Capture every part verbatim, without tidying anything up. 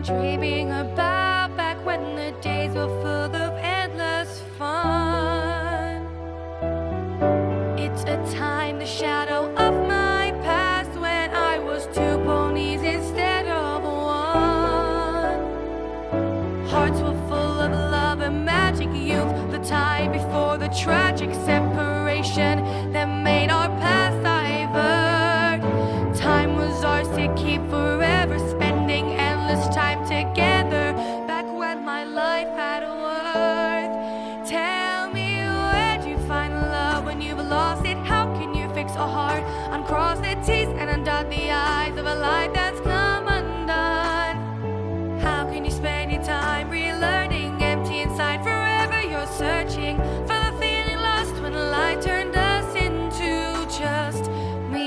dreaming about back when the days were full of endless fun. It's a time, the shadow of my past, when I was two ponies instead of one. Hearts were full of love and magic youth, the time before the tragic separation that made our paths divert. Time was ours to keep forever, spending endless time together, back when my life had worth. Tell me, where'd you find love when you've lost it? How can you fix a heart, uncross the T's and undot the I's of a life that's come undone? How can you spend your time relearning, empty inside forever? You're searching for the feeling lost when light turned us into just me.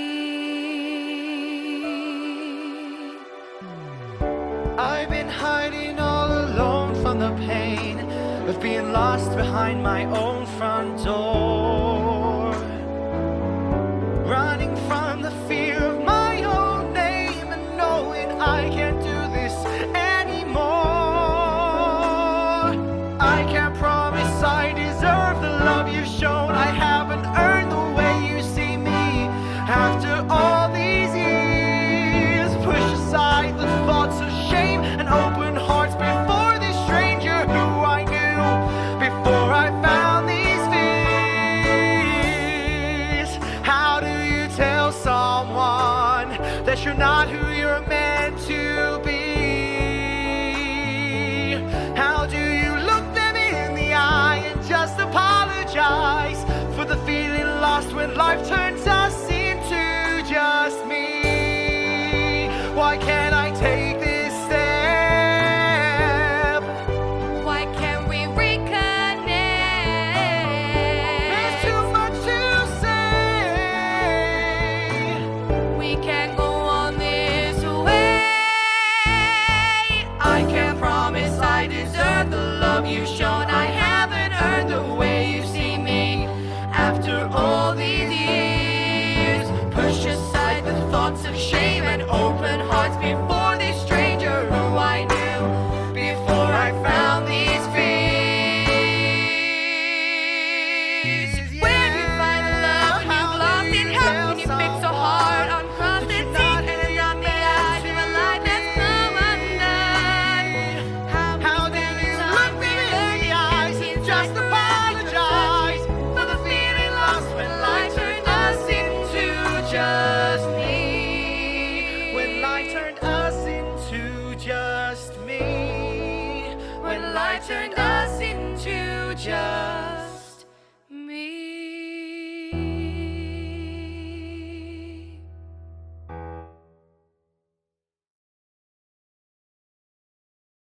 I've been hiding all alone from the pain of being lost behind my own front door, running from the fear of my own name and knowing I can't do this anymore. I can't promise I deserve the love you've shown. I haven't earned the way you see me. After all these years, push aside the thoughts of shame and open hearts before this stranger who I knew before I found these fears. How do you tell someone that you're not who you're meant to be? How do you look them in the eye and just apologize for the feeling lost when life turns us into just me? Why can't I take this step? Why can't we reconnect? There's too much to say. We can't go on this way. I can't promise I deserve the love you've shown. I haven't earned the way you see me. After all these years, push aside the thoughts of shame and open hearts before this stranger who I knew before I found these fears. Where do you find love when you've lost it? How can you fix a heart, uncross the T's and undot the I's of a life that's come undone? How do you look me in the eyes and just apologize for the feeling lost when life turned us into just me? when life turned us into just me? When life turned us into just